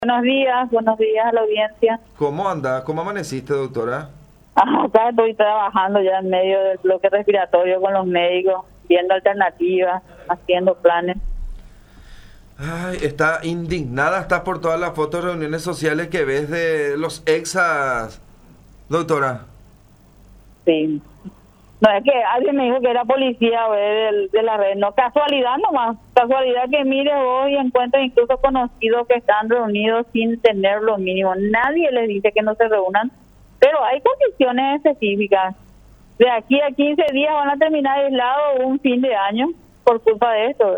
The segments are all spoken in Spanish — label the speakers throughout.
Speaker 1: Buenos días a la audiencia.
Speaker 2: ¿Cómo anda? ¿Cómo amaneciste, doctora?
Speaker 1: Acá estoy trabajando ya en medio del bloque respiratorio con los médicos, viendo alternativas, haciendo planes.
Speaker 2: Ay, está indignada, estás por todas las fotos de reuniones sociales que ves de los exas, doctora.
Speaker 1: Sí. No, es que alguien me dijo que era policía de la red. No, casualidad nomás. Casualidad que mires vos y encuentres incluso conocidos que están reunidos sin tener lo mínimo. Nadie les dice que no se reúnan, pero hay condiciones específicas. De aquí a 15 días van a terminar aislados un fin de año por culpa de esto.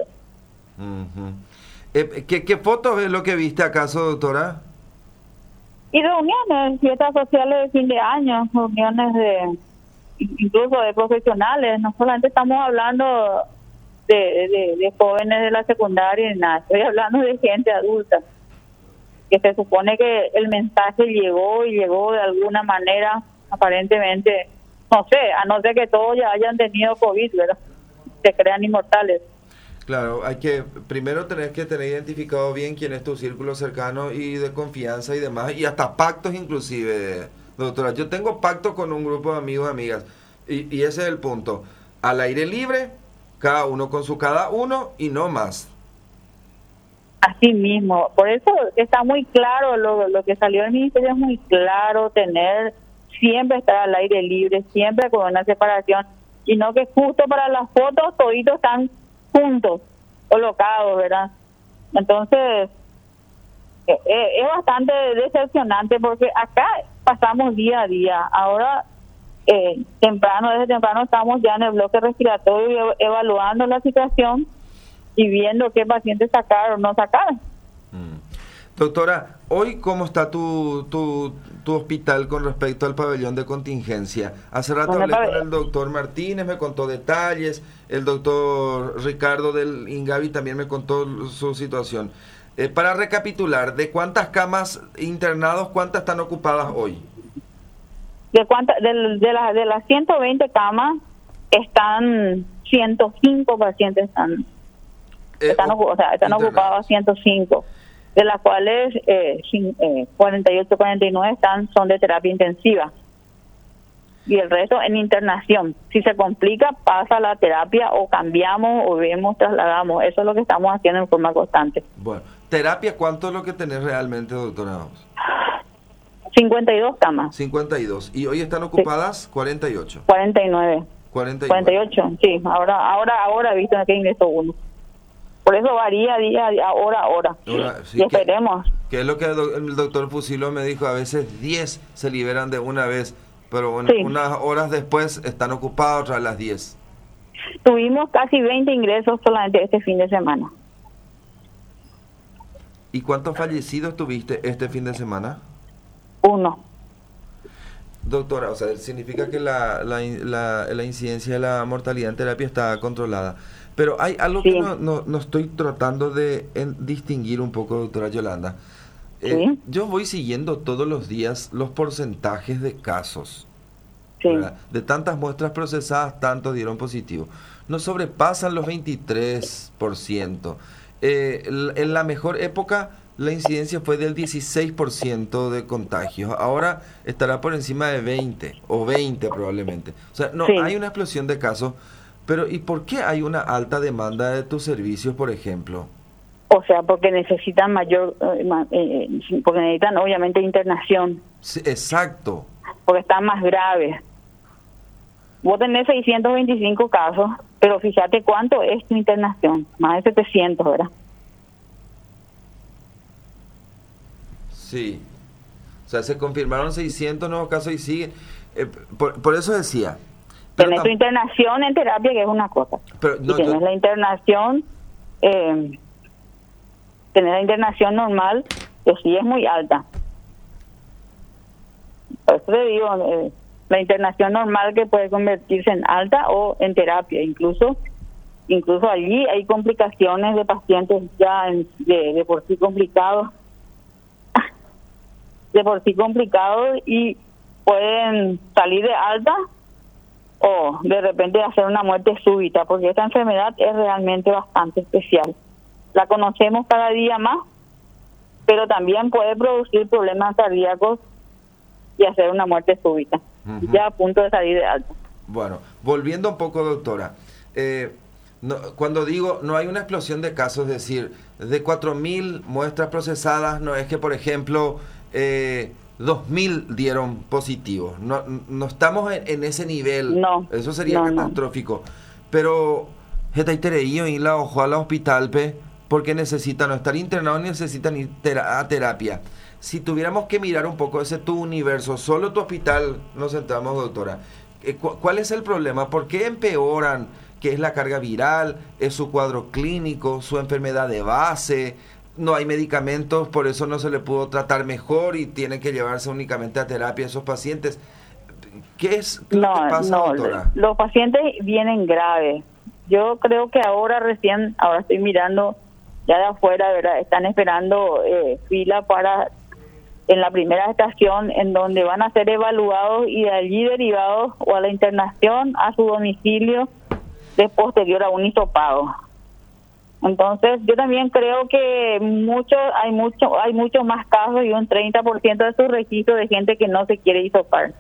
Speaker 2: ¿Qué fotos es lo que viste acaso, doctora?
Speaker 1: Y reuniones, fiestas sociales de fin de año, reuniones incluso de profesionales. No solamente estamos hablando de jóvenes de la secundaria y nada, estoy hablando de gente adulta, que se supone que el mensaje llegó y llegó de alguna manera, aparentemente, no sé, a no ser que todos ya hayan tenido COVID, ¿verdad? Se crean inmortales.
Speaker 2: Claro, primero tenés que tener identificado bien quién es tu círculo cercano y de confianza y demás, y hasta pactos inclusive, doctora. Yo tengo pacto con un grupo de amigos y amigas, y ese es el punto. Al aire libre, cada uno con su cada uno y no más.
Speaker 1: Así mismo, por eso está muy claro, lo que salió del ministerio es muy claro, siempre estar al aire libre, siempre con una separación, y no que justo para las fotos toditos están juntos, colocados, ¿verdad? Entonces, es bastante decepcionante porque acá pasamos día a día. Ahora, desde temprano estamos ya en el bloque respiratorio evaluando la situación y viendo qué pacientes sacar o no sacar.
Speaker 2: Doctora, hoy ¿cómo está tu hospital con respecto al pabellón de contingencia? Hace rato hablé con el doctor Martínez, me contó detalles, el doctor Ricardo del INGAVI también me contó su situación. Para recapitular, ¿de cuántas camas internados, cuántas están ocupadas hoy?
Speaker 1: De las 120 camas, están 105 pacientes están ocupados 105, de las cuales 48, 49 son de terapia intensiva y el resto en internación. Si se complica, pasa la terapia o cambiamos o trasladamos. Eso es lo que estamos haciendo en forma constante.
Speaker 2: Bueno, terapia, ¿cuánto es lo que tenés realmente, doctora?
Speaker 1: 52 camas.
Speaker 2: 52. ¿Y hoy están ocupadas? Sí. 48.
Speaker 1: 49. 48, sí. Ahora he visto que ingresó uno. Por eso varía día a día, hora a hora. Sí, y esperemos.
Speaker 2: Que es lo que el doctor Fusilo me dijo, a veces 10 se liberan de una vez, pero bueno, sí, unas horas después están ocupadas otras las 10.
Speaker 1: Tuvimos casi 20 ingresos solamente este fin de semana.
Speaker 2: ¿Y cuántos fallecidos tuviste este fin de semana? 1. Doctora, o sea, significa que la incidencia de la mortalidad en terapia está controlada. Pero hay algo que no estoy tratando de distinguir un poco, doctora Yolanda. Yo voy siguiendo todos los días los porcentajes de casos. De tantas muestras procesadas, tantos dieron positivo. No sobrepasan los 23%. En la mejor época, la incidencia fue del 16% de contagios. Ahora estará por encima de 20 o 20 probablemente. O sea, no hay una explosión de casos. Pero ¿y por qué hay una alta demanda de tus servicios, por ejemplo?
Speaker 1: O sea, porque necesitan porque necesitan obviamente internación.
Speaker 2: Sí, exacto.
Speaker 1: Porque están más graves. Vos tenés 625 casos, pero fíjate cuánto es tu internación, más de 700, ¿verdad?
Speaker 2: Sí. O sea, se confirmaron 600 nuevos casos y siguen. Por eso decía.
Speaker 1: Tenés tu internación en terapia, que es una cosa.
Speaker 2: Pero
Speaker 1: y tenés la internación, tenés la internación normal, que sí es muy alta. Por eso te digo, la internación normal que puede convertirse en alta o en terapia. Incluso allí hay complicaciones de pacientes ya de por sí complicados. Y pueden salir de alta o de repente hacer una muerte súbita, porque esta enfermedad es realmente bastante especial. La conocemos cada día más pero también puede producir problemas cardíacos y hacer una muerte súbita, ya a punto de salir de alta.
Speaker 2: Bueno, volviendo un poco, doctora, cuando digo no hay una explosión de casos, es decir, de 4.000 muestras procesadas, no es que, por ejemplo, 2.000 dieron positivos. No estamos en ese nivel.
Speaker 1: No.
Speaker 2: Eso sería catastrófico. Pero, ir a la ojo al hospital, porque necesitan no estar internados ni necesitan ir a terapia. Si tuviéramos que mirar un poco ese tu universo, solo tu hospital, nos centramos, doctora. ¿Cuál es el problema? ¿Por qué empeoran? ¿Qué es la carga viral? ¿Es su cuadro clínico? ¿Su enfermedad de base? ¿No hay medicamentos? ¿Por eso no se le pudo tratar mejor y tienen que llevarse únicamente a terapia a esos pacientes? ¿Qué es lo que pasa, doctora?
Speaker 1: Los pacientes vienen graves. Yo creo que ahora estoy mirando ya de afuera, ¿verdad? Están esperando fila para en la primera estación, en donde van a ser evaluados y de allí derivados o a la internación a su domicilio de posterior a un hisopado. Entonces, yo también creo que hay muchos más casos y un 30% de su registro de gente que no se quiere hisopar.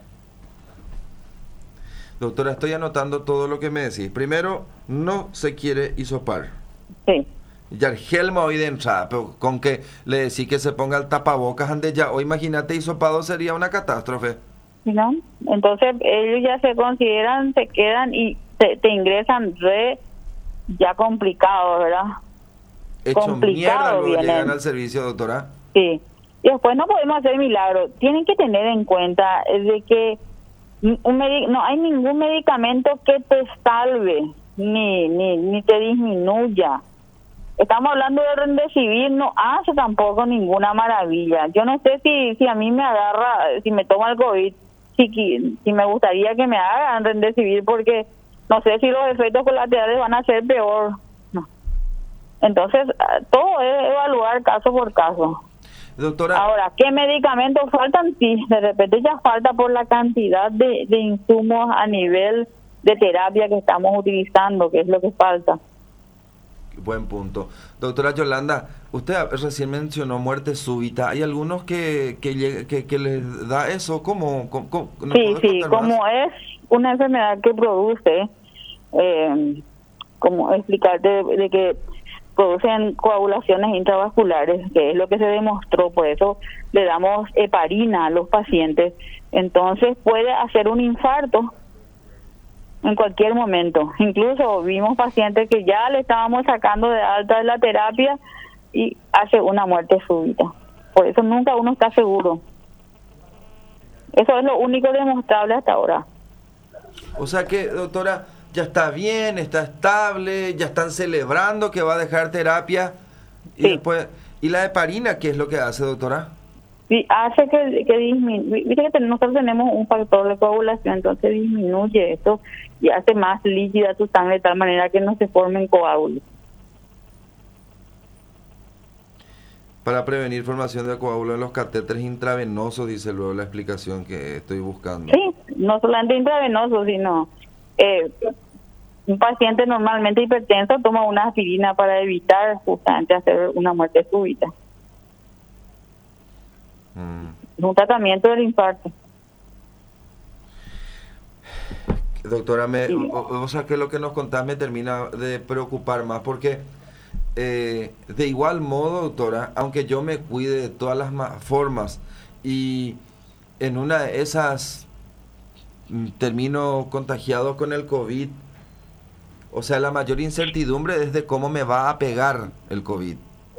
Speaker 2: Doctora, estoy anotando todo lo que me decís. Primero, no se quiere hisopar.
Speaker 1: Sí.
Speaker 2: Ya el gel hoy de entrada, pero con que le decís que se ponga el tapabocas ande ya, o imagínate, hisopado sería una catástrofe.
Speaker 1: ¿No? Entonces ellos ya se consideran, se quedan y te ingresan ya complicados, ¿verdad?
Speaker 2: Hecho mierda luego llegan al servicio, doctora.
Speaker 1: Sí. Y después no podemos hacer milagros. Tienen que tener en cuenta de que no hay ningún medicamento que te salve ni te disminuya. Estamos hablando de Remdesivir, no hace tampoco ninguna maravilla. Yo no sé si a mí me agarra, si me toma el COVID, si me gustaría que me hagan Remdesivir, porque no sé si los efectos colaterales van a ser peor. No. Entonces, todo es evaluar caso por caso.
Speaker 2: Doctora.
Speaker 1: Ahora, ¿qué medicamentos faltan? Sí, de repente ya falta por la cantidad de insumos a nivel de terapia que estamos utilizando, que es lo que falta.
Speaker 2: Buen punto. Doctora Yolanda, usted recién mencionó muerte súbita. ¿Hay algunos que les da eso? ¿Cómo
Speaker 1: sí, como es una enfermedad que produce, como explicarte, de que producen coagulaciones intravasculares, que es lo que se demostró, por eso le damos heparina a los pacientes. Entonces puede hacer un infarto en cualquier momento. Incluso vimos pacientes que ya le estábamos sacando de alta de la terapia y hace una muerte súbita. Por eso nunca uno está seguro. Eso es lo único demostrable hasta ahora.
Speaker 2: O sea que, doctora, ya está bien, está estable, ya están celebrando que va a dejar terapia. Y
Speaker 1: sí.
Speaker 2: Después, ¿y la heparina qué es lo que hace, doctora?
Speaker 1: Sí, hace que disminuye. Viste que nosotros tenemos un factor de coagulación, entonces disminuye esto y hace más líquida tu sangre de tal manera que no se formen coágulos.
Speaker 2: Para prevenir formación de coágulos en los catéteres intravenosos, dice luego la explicación que estoy buscando.
Speaker 1: Sí, no solamente intravenosos, sino un paciente normalmente hipertenso toma una aspirina para evitar justamente hacer una muerte súbita. Es un tratamiento del infarto.
Speaker 2: Doctora, o sea que lo que nos contás me termina de preocupar más, porque de igual modo, doctora, aunque yo me cuide de todas las formas y en una de esas termino contagiado con el COVID, o sea, la mayor incertidumbre es de cómo me va a pegar el COVID.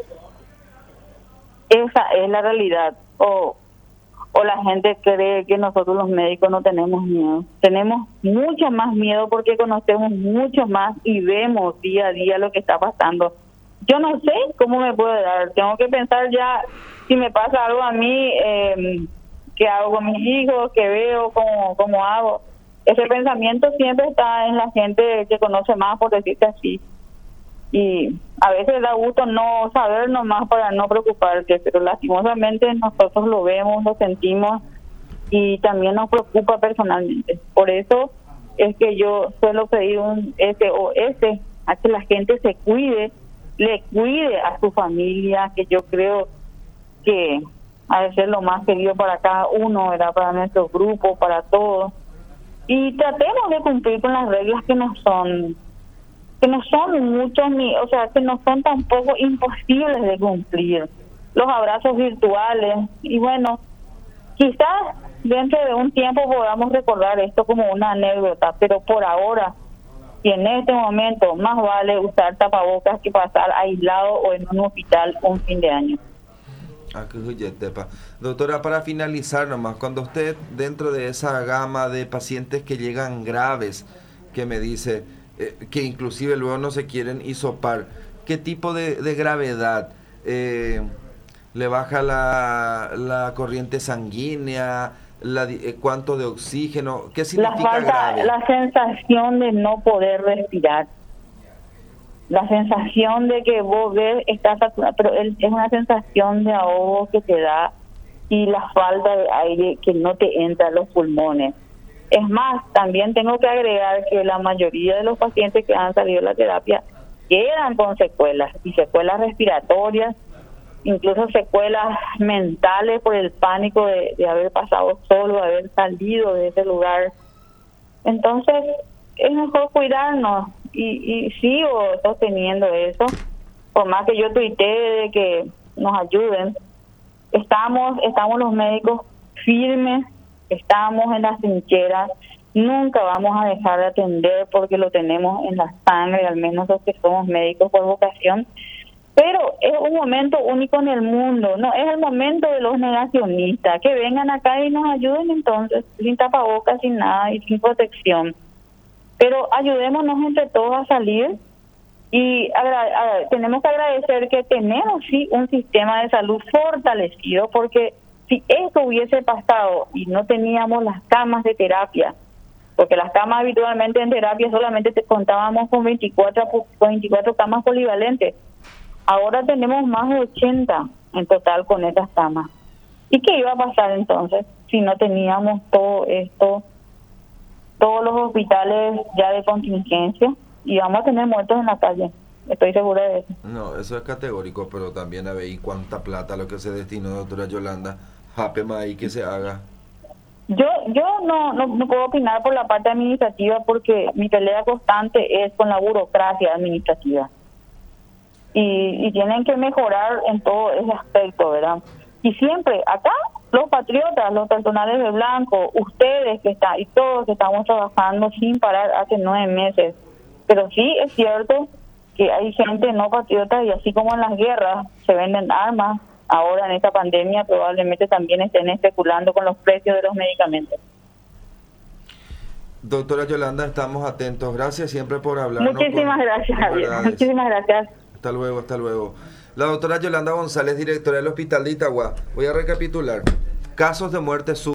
Speaker 1: Esa es la realidad. O la gente cree que nosotros los médicos no tenemos miedo. Tenemos mucho más miedo porque conocemos mucho más y vemos día a día lo que está pasando. Yo no sé cómo me puede dar. Tengo que pensar ya, si me pasa algo a mí, qué hago con mis hijos, qué veo, cómo hago. Ese pensamiento siempre está en la gente que conoce más, por decirte así. Y a veces da gusto no saber nomás para no preocuparte, pero lastimosamente nosotros lo vemos, lo sentimos y también nos preocupa personalmente. Por eso es que yo suelo pedir un SOS, a que la gente se cuide, le cuide a su familia, que yo creo que ha de ser lo más querido para cada uno, ¿verdad? Para nuestro grupo, para todos. Y tratemos de cumplir con las reglas que no son muchos, o sea, que no son tampoco imposibles de cumplir. Los abrazos virtuales, y bueno, quizás dentro de un tiempo podamos recordar esto como una anécdota, pero por ahora, y en este momento, más vale usar tapabocas que pasar aislado o en un hospital un fin de año.
Speaker 2: Doctora, para finalizar nomás, cuando usted dentro de esa gama de pacientes que llegan graves, que me dice que inclusive luego no se quieren hisopar, ¿qué tipo de gravedad? ¿Le baja la corriente sanguínea? ¿Cuánto de oxígeno? ¿Qué significa grave?
Speaker 1: La sensación de no poder respirar. La sensación de que vos ves, estás saturado, pero es una sensación de ahogo que te da y la falta de aire que no te entra a los pulmones. Es más, también tengo que agregar que la mayoría de los pacientes que han salido de la terapia quedan con secuelas, y secuelas respiratorias, incluso secuelas mentales por el pánico de haber pasado solo, haber salido de ese lugar. Entonces, es mejor cuidarnos. Y sigo sosteniendo eso, por más que yo tuiteé de que nos ayuden. Estamos los médicos firmes, estamos en las trincheras, nunca vamos a dejar de atender porque lo tenemos en la sangre, al menos los que somos médicos por vocación. Pero es un momento único en el mundo, no es el momento de los negacionistas, que vengan acá y nos ayuden entonces, sin tapabocas, sin nada y sin protección. Pero ayudémonos entre todos a salir y tenemos que agradecer que tenemos sí un sistema de salud fortalecido, porque si esto hubiese pasado y no teníamos las camas de terapia, porque las camas habitualmente en terapia solamente contábamos con 24 camas polivalentes, ahora tenemos más de 80 en total con esas camas. ¿Y qué iba a pasar entonces si no teníamos todo esto? Todos los hospitales ya de contingencia, y vamos a tener muertos en la calle, estoy segura de eso.
Speaker 2: No, eso es categórico, pero también a ver cuánta plata lo que se destinó, doctora Yolanda, jápema ahí que se haga.
Speaker 1: Yo no puedo opinar por la parte administrativa, porque mi pelea constante es con la burocracia administrativa, y tienen que mejorar en todo ese aspecto, ¿verdad? Y siempre acá los patriotas, los personales de blanco, ustedes que están y todos que estamos trabajando sin parar hace 9 meses. Pero sí es cierto que hay gente no patriota, y así como en las guerras se venden armas, ahora en esta pandemia probablemente también estén especulando con los precios de los medicamentos.
Speaker 2: Doctora Yolanda, estamos atentos. Gracias siempre por hablarnos.
Speaker 1: Muchísimas gracias, Javier. Muchísimas gracias.
Speaker 2: Hasta luego, hasta luego. La doctora Yolanda González, directora del Hospital de Itagua. Voy a recapitular. Casos de muerte